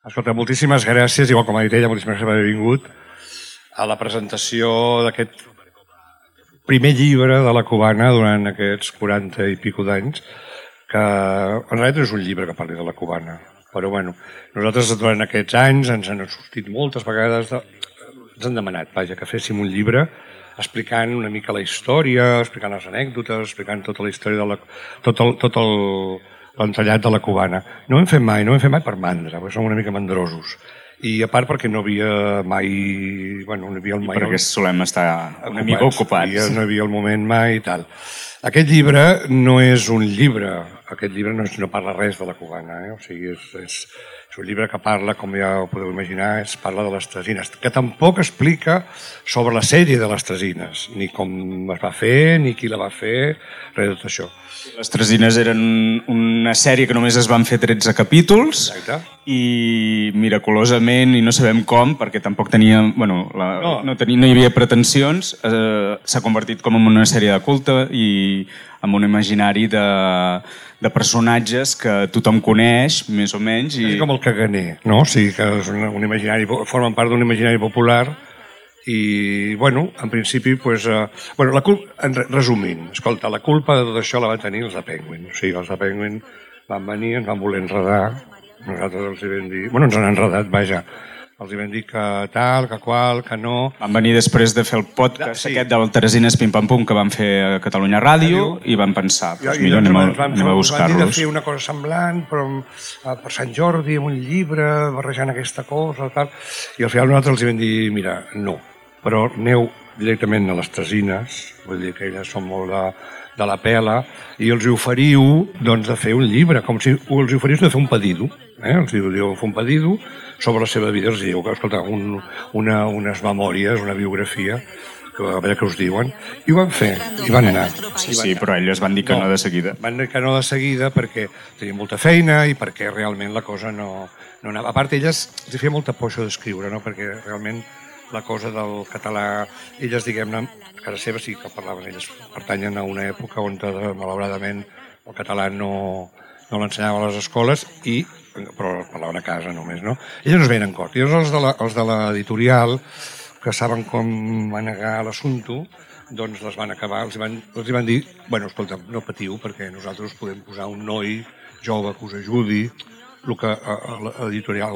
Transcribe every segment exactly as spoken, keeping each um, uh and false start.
Escolta, moltíssimes gràcies, igual com ha dit ella, moltíssimes gràcies per haver vingut a la presentació d'aquest primer llibre de la Cubana durant aquests quaranta i pico d'anys, que en realitat no és un llibre que parli de la Cubana, però bueno, nosaltres durant aquests anys ens han sortit moltes vegades, de... ens han demanat, vaja, que féssim un llibre explicant una mica la història, explicant les anècdotes, explicant tota la història de la... tot el... Tot el l'entrellat de la Cubana. No ho hem fet mai, no ho hem fet mai per mandra, perquè som una mica mandrosos. I a part perquè no havia mai... Bueno, no havia el mai... I perquè solem estar una mica ocupats. I no havia el moment mai i tal. Aquest llibre no és un llibre, aquest llibre no, és, no parla res de la Cubana, eh? O sigui, és, és, és un llibre que parla, com ja ho podeu imaginar, es parla de les Tresines, que tampoc explica sobre la sèrie de les Tresines, ni com es va fer, ni qui la va fer, res de tot això. Les Tresines eren una sèrie que només es van fer tretze capítols. Exacte. I miraculosament, i no sabem com, perquè tampoc tenia, bueno, la, no. No, tenia, no hi havia pretensions, eh, s'ha convertit com en una sèrie de culte i amb un imaginari de, de personatges que tothom coneix, més o menys. I... És com el caganer, no? O sigui, que és un, un imaginari, formen part d'un imaginari popular i, bueno, en principi, pues, uh, bueno, la culpa, en resumint, escolta, la culpa de tot això la van tenir els de Penguin. O sigui, els de Penguin van venir, ens van voler enredar, nosaltres els hi vam dir... Bueno, ens han enredat, vaja. Els hi vam dir que tal, que qual, que no... Van venir després de fer el podcast sí. aquest del Teresines Pim Pam Pum que van fer a Catalunya Ràdio i van pensar, doncs millor anem a, anem a buscar-los. Van dir de fer una cosa semblant, però per Sant Jordi, amb un llibre, barrejant aquesta cosa, tal. I al final nosaltres els hi vam dir, mira, no, però aneu directament a les Tresines, vull dir que elles són molt de, de la pela, i els hi oferiu doncs, de fer un llibre, com si els hi oferiu de fer un pedido, eh? Els hi diu fer un pedido sobre la seva vida, els diu que, escolta, un, una, unes memòries, una biografia, que a veure què us diuen, i ho van fer, i van anar. Sí, sí, però ells van dir que no, no de seguida. Van dir que no de seguida perquè tenien molta feina i perquè realment la cosa no, no anava. A part, elles els feia molta por això d'escriure, no? Perquè realment la cosa del català, elles, diguem-ne, a casa seva sí que parlaven, elles pertanyen a una època on, malauradament, el català no, no l'ensenyava a les escoles, i, però parlaven a casa només, no? Elles no es veien en cort. I llavors els de l'editorial, que saben com manegar l'assumpte, doncs les van acabar, els van, els van dir, bueno, escolta, no patiu, perquè nosaltres podem posar un noi jove que us ajudi, el que l'editorial,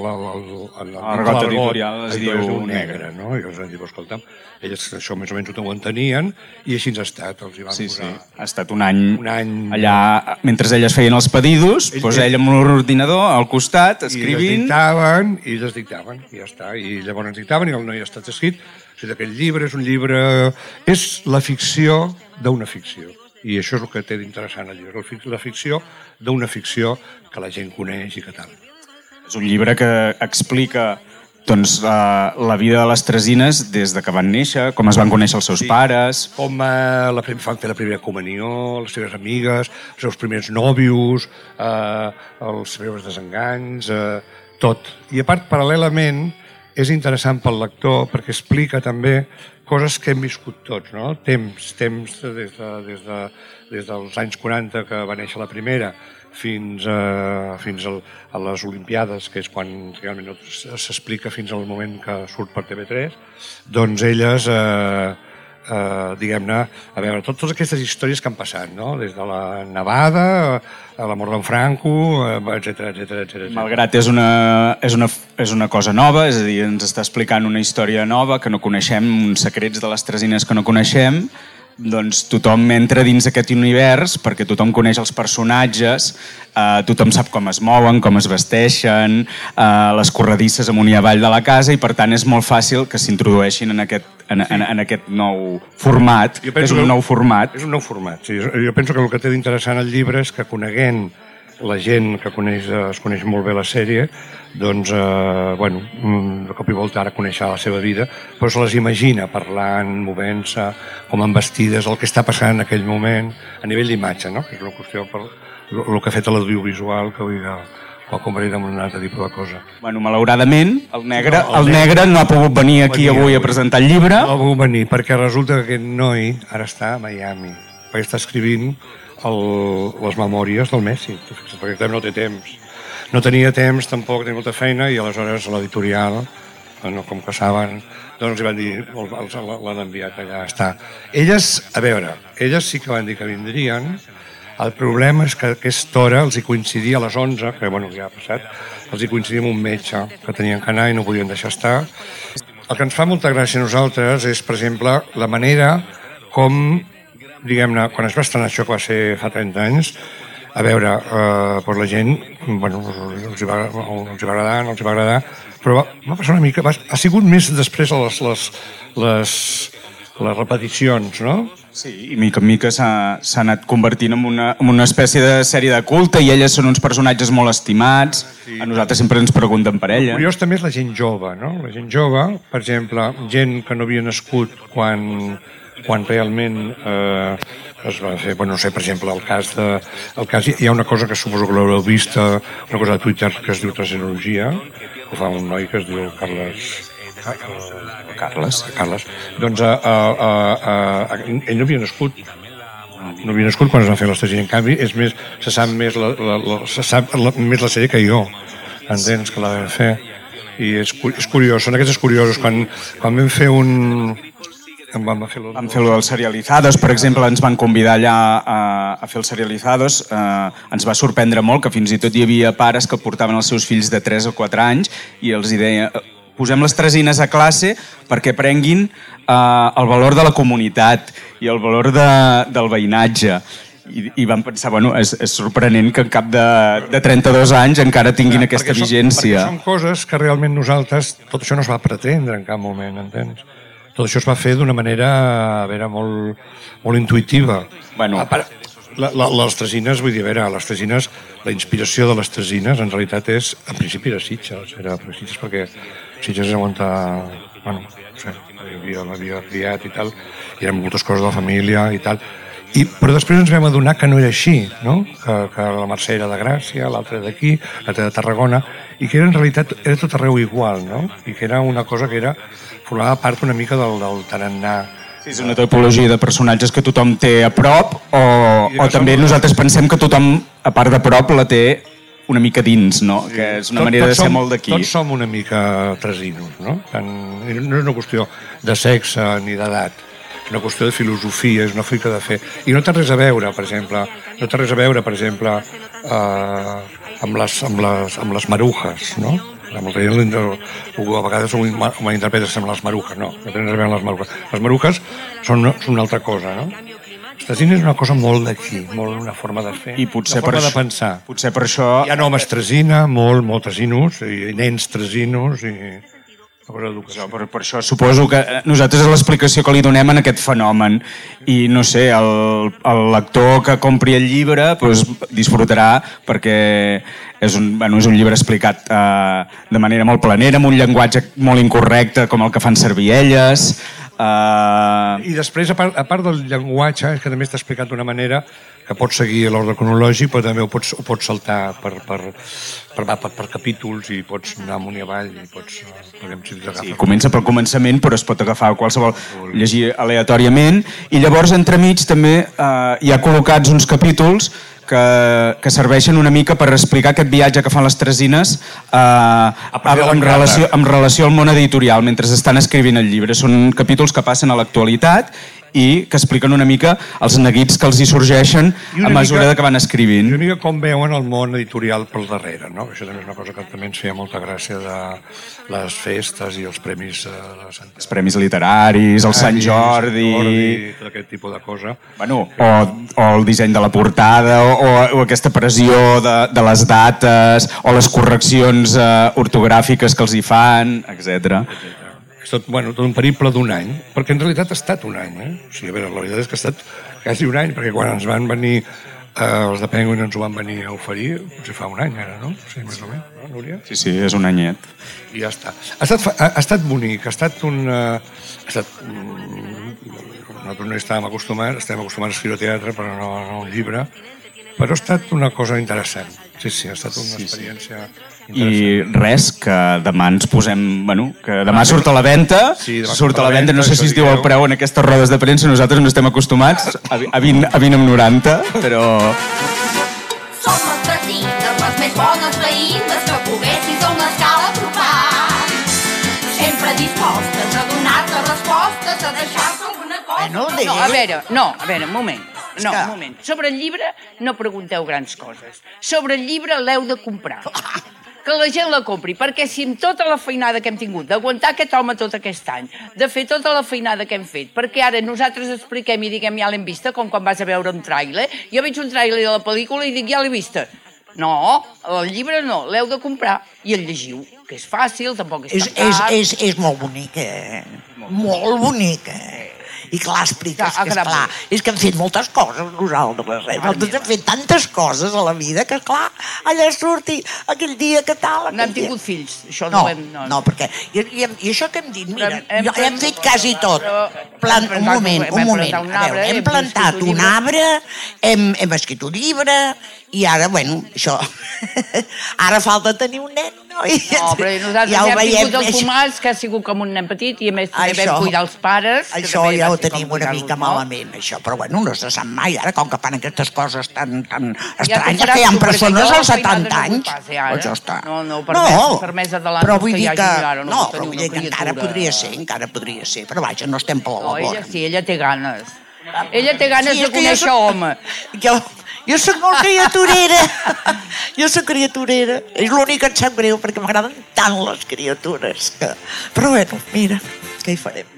l'argot editorial es diu negre, no? I els van dir, escolta, elles això més o menys ho entenien i així ens ha estat, els hi van sí, posar... Sí, ha estat un any, un any allà, mentre elles feien els pedidos, ell, doncs ell amb l'ordinador al costat, escrivint... I les dictaven, i les dictaven, i ja està, i llavors ens dictaven i el noi ha estat escrit. O sigui, aquest llibre és un llibre... És la ficció d'una ficció. I això és el que té d'interessant el llibre, la ficció d'una ficció que la gent coneix i que tal. És un llibre que explica doncs, la, la vida de les Tresines des de que van néixer, com es van conèixer els seus sí, pares... Com eh, la, van fer la primera comunió, les seves amigues, els seus primers nòvios, eh, els seus desenganys, eh, tot. I a part, paral·lelament, és interessant pel lector perquè explica també coses que hem viscut tots, no? Temps, temps des, de, des, de, des dels anys quaranta que va néixer la primera fins, a, fins al, a les Olimpiades, que és quan realment no s'explica fins al moment que surt per T V tres, doncs elles, eh, eh, diguem-ne, a veure, totes aquestes històries que han passat, no? Des de la Nevada, a la mort d'en Franco, etcètera, etcètera, etcètera. Malgrat és una, és, una, és una cosa nova, és a dir, ens està explicant una història nova que no coneixem, uns secrets de les Tresines que no coneixem, doncs tothom entra dins aquest univers perquè tothom coneix els personatges, eh, tothom sap com es mouen, com es vesteixen, eh, les corredisses amunt i avall de la casa, i per tant és molt fàcil que s'introdueixin en aquest, en, en, en aquest nou format, que és un nou format. És un nou format, sí. Jo penso que el que té d'interessant el llibre és que coneguent la gent que coneix, es coneix molt bé la sèrie, doncs, eh, bueno, de cop i volta ara conèixer la seva vida, però se les imagina parlant, movent-se, com en vestides, el que està passant en aquell moment, a nivell d'imatge, no? Que és una qüestió per el que ha fet l'audiovisual, que vull dir, o comparit amb un altre tipus de cosa. Bueno, malauradament, el negre, no, el, el negre no ha pogut venir aquí avui a presentar el llibre. No ha pogut venir, perquè resulta que aquest noi ara està a Miami, perquè està escrivint el, les memòries del Messi, perquè també no té temps. no tenia temps, tampoc tenia molta feina, i aleshores l'editorial, no, com que saben, doncs els van dir, l'han enviat allà, està. Elles, a veure, elles sí que van dir que vindrien. El problema és que a aquesta hora els hi coincidia a les onze, que bueno, ja ha passat, els hi coincidia amb un metge que tenien que anar i no podien deixar estar. El que ens fa molta gràcia a nosaltres és, per exemple, la manera com, diguem-ne, quan es va estrenar això, que va ser fa trenta anys, a veure, eh, doncs la gent, bueno, els hi va, els hi va agradar, no els hi va agradar, però va, va passar una mica, va, ha sigut més després les, les, les, les repeticions, no? Sí, i mica en mica s'ha anat convertint en una, en una espècie de sèrie de culte i elles són uns personatges molt estimats. Sí. A nosaltres sempre ens pregunten per ella. El curiós també és la gent jove, no? La gent jove, per exemple, gent que no havia nascut quan, quan realment eh, es va fer, bueno, no sé, per exemple, el cas de... El cas, hi ha una cosa que suposo que l'haureu vist, una cosa de Twitter que es diu Transgenologia, que fa un noi que es diu Carles... Carles. Carles. Doncs uh, uh, uh, uh, ell no havia nascut no havia nascut quan es va fer l'estratègia. En canvi, és més, se sap més la, la, la, se sap la, més la sèrie que jo, entens, que la vam fer. I és, és curiós, són aquestes curiosos. Quan, quan vam fer un... Vam fer, vam fer el Serializados, per exemple, ens van convidar allà a, a fer el Serializados. Eh, ens va sorprendre molt que fins i tot hi havia pares que portaven els seus fills de tres o quatre anys i els hi deia... Posem les tresines a classe perquè prenguin eh, el valor de la comunitat i el valor de, del veïnatge. I, i vam pensar, bueno, és, és sorprenent que en cap de, de trenta-dos anys encara tinguin ja, aquesta perquè vigència. Són, perquè són coses que realment nosaltres, tot això no es va pretendre en cap moment, entens? Tot això es va fer d'una manera, a veure, molt, molt intuïtiva. Bueno, a part, la, la, les tresines, vull dir, a veure, les tresines, la inspiració de les tresines en realitat és, en principi era Sitges, era Sitges perquè Sitges era on, bueno, no sé, l'havia criat i tal, i eren moltes coses de la família i tal, I, però després ens vam adonar que no era així, no? Que, que la Mercè era de Gràcia, l'altra d'aquí, l'altra de Tarragona, i que era en realitat era tot arreu igual, no? I que era una cosa que era, formava part una mica del, del tarannà. Sí, és una tipologia de personatges que tothom té a prop, o, o també som... nosaltres pensem que tothom, a part de prop, la té una mica dins, no? Sí. Que és una tot, manera tot de ser som, molt d'aquí. Tots som una mica tresinos, no? Tant, no és una qüestió de sexe ni d'edat, és una qüestió de filosofia, és una fica de fer. I no té res a veure, per exemple, no té res a veure, per exemple, eh, amb, les, amb, les, amb les marujes, no? Amb el, a vegades ho interpretes amb les marujes, no, no tenen res a veure amb les marujes. Les marujes són, són una altra cosa, no? Tresina és una cosa molt d'aquí, molt una forma de fer, I potser una forma per de pensar. Potser per això... Hi ha homes tresina, molt, molt tresinos, i nens tresinos, i una cosa d'educació. Per, per això suposo que nosaltres és l'explicació que li donem en aquest fenomen. I no sé, el, el lector que compri el llibre doncs, disfrutarà perquè és un, bueno, és un llibre explicat eh, de manera molt planera, amb un llenguatge molt incorrecte com el que fan servir elles. Uh... I després, a part, a part del llenguatge, que també està explicat d'una manera que pots seguir l'ordre cronològic, però també ho pots, ho pots saltar per, per, per, per, per capítols i pots anar amunt i avall. I pots, si sí, comença pel començament, però es pot agafar qualsevol, llegir aleatòriament, i llavors entremig també uh, hi ha col·locats uns capítols que, que serveixen una mica per explicar aquest viatge que fan les tresines eh, en, relació, en relació al món editorial, mentre estan escrivint el llibre. Són capítols que passen a l'actualitat i que expliquen una mica els neguits que els hi sorgeixen a mesura mica, que van escrivint. I una mica com veuen el món editorial pel darrere, no? Això també és una cosa que també ens feia molta gràcia de les festes i els premis eh, de Sant... Els premis literaris, el Sant Jordi... Jordi tot aquest tipus de cosa. Bueno, o, o el disseny de la portada, o, o aquesta pressió de, de les dates, o les correccions eh, ortogràfiques que els hi fan, etcètera. És tot, bueno, tot un periple d'un any, perquè en realitat ha estat un any. Eh? O sigui, a veure, la veritat és que ha estat quasi un any, perquè quan ens van venir, eh, els de Penguin ens ho van venir a oferir, potser fa un any ara, no? Sí, més o menys, no, Núria? Sí, sí, és un anyet. I ja està. Ha estat, ha, ha estat bonic, ha estat un... Uh, ha estat, mm, nosaltres no hi estàvem acostumats, estem acostumats a escriure teatre, però no, no un llibre, però ha estat una cosa interessant. Sí, sí, ha estat una sí, experiència... Sí. I res, que demà ens posem... Bueno, que demà surt a la venda, sí, surt a la venda, no sé si es diu el preu en aquestes rodes de premsa, nosaltres no estem acostumats a vint amb noranta, però... Som els tresines, les més bones veïnes que poguessis a una escala apropar. Sempre dispostes a donar-te respostes, a deixar-te alguna cosa... Bueno, No, a veure, no, a veure, un moment. No, un moment. Sobre el llibre no pregunteu grans coses. Sobre el llibre l'heu de comprar. Que la gent la compri, perquè si amb tota la feinada que hem tingut, d'aguantar aquest home tot aquest any, de fer tota la feinada que hem fet, perquè ara nosaltres expliquem i diguem ja l'hem vista, com quan vas a veure un tràiler, jo veig un tràiler de la pel·lícula i dic ja l'he vista. No, el llibre no, l'heu de comprar i el llegiu, que és fàcil, tampoc és, És, tan és, car. és, és molt bonica, eh? Molt bonica. I clar, expliques Clar, que, esclar, és que hem fet moltes coses nosaltres, eh? Nosaltres hem fet tantes coses a la vida que, clar, allà surti aquell dia que tal... No hem aquell tingut dia... fills, això no, No, ho hem... no, perquè... I, i, I això que hem dit, mira, Hem- hem jo, hem plant- fet quasi tot. però- Plant, hem un plantat- moment, hem un moment. plantat un A veure, arbre, hem hem plantat escrit un un llibre. arbre, hem, hem escrit un llibre, i ara, bueno, això... Ara falta tenir un nen, no? I, No, però nosaltres ja ja ho hem veiem, tingut el això. Tomàs, que ha sigut com un nen petit, i a més també Això- vam cuidar els pares. que Això també ja va ho ser com tenim una cuidar-los mica molt. malament, això. Però bueno, no se sap mai, ara, com que fan aquestes coses tan, tan Ja estranyes, t'ho faràs que hi ha tu, perquè persones jo als la feinada setanta no vull anys. pas, eh, ara. Pues ja està. No, no, per més- per més adelantos però vull que hi dir hagi, que... ara no No, pot però tenir vull una dir que encara criatura. podria ser, encara podria ser. Però vaja, no estem per la No, labor. ella sí, ella té ganes. Ella té ganes Sí, de és que jo conèixer soc- home. Jo, jo soc molt criaturera. Jo soc criaturera. És l'únic que em sap greu, perquè m'agraden tant les criatures. Que... Però bueno, mira, què hi farem?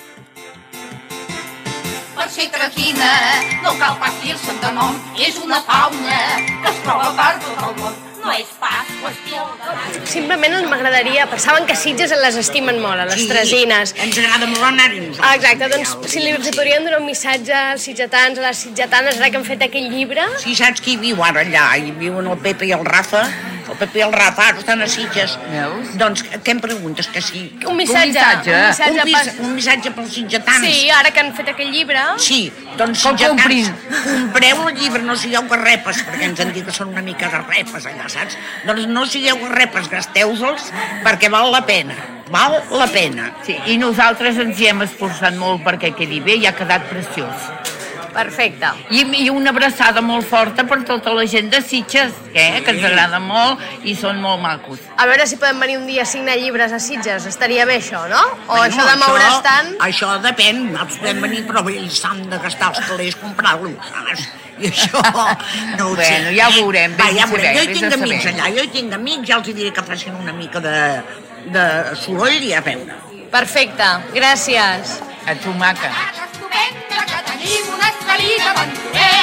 Per ser traquina no cal pas dir-se'n de nom, és una fauna que es troba per tot el món. No és pas qüestió de... Simplement m'agradaria... Pensaven que Sitges les estimen molt, a les Sí, tresines. Ens agrada molt anar-hi nosaltres. Ah, exacte, doncs si li, els podrien donar un missatge als sitgetans, a les sitgetanes, ara que han fet aquell llibre... Si saps qui viu ara allà, hi viuen el Pepe i el Rafa, el Pepe i el Rafa ara estan a Sitges. Veus? Doncs què em preguntes? Que sí? Un missatge. missatge. Un missatge, Un, mis, per- un missatge pels sitgetans? Sí, ara que han fet aquell llibre... Sí, doncs Com sitgetans, comprin. compreu el llibre, no sigueu garrepes, perquè ens han dit que són una mica garrepes allà, saps? Doncs no sigueu garrepes, gasteu-se'ls, perquè val la pena, val la pena. Sí, i nosaltres ens hi hem esforçat molt perquè quedi bé i ha quedat preciós. Perfecte. I, I una abraçada molt forta per tota la gent de Sitges, eh? Que ens agrada molt i són molt macos. A veure si podem venir un dia a signar llibres a Sitges. Estaria bé això, no? O Bueno, això de moure's tant... Això depèn, nosaltres podem venir, però ells s'han de gastar els calés comprar-los, saps? I això no ho sé. Bueno, ja ho veurem, Va, vés ja a veurem. saber, Jo hi vés tinc a amics saber. allà, jo hi tinc amics, ja els hi diré que facin una mica de, de soroll i a veure. Perfecte, gràcies. A tu, maca. Estupenda que tenim una escalida aventurera.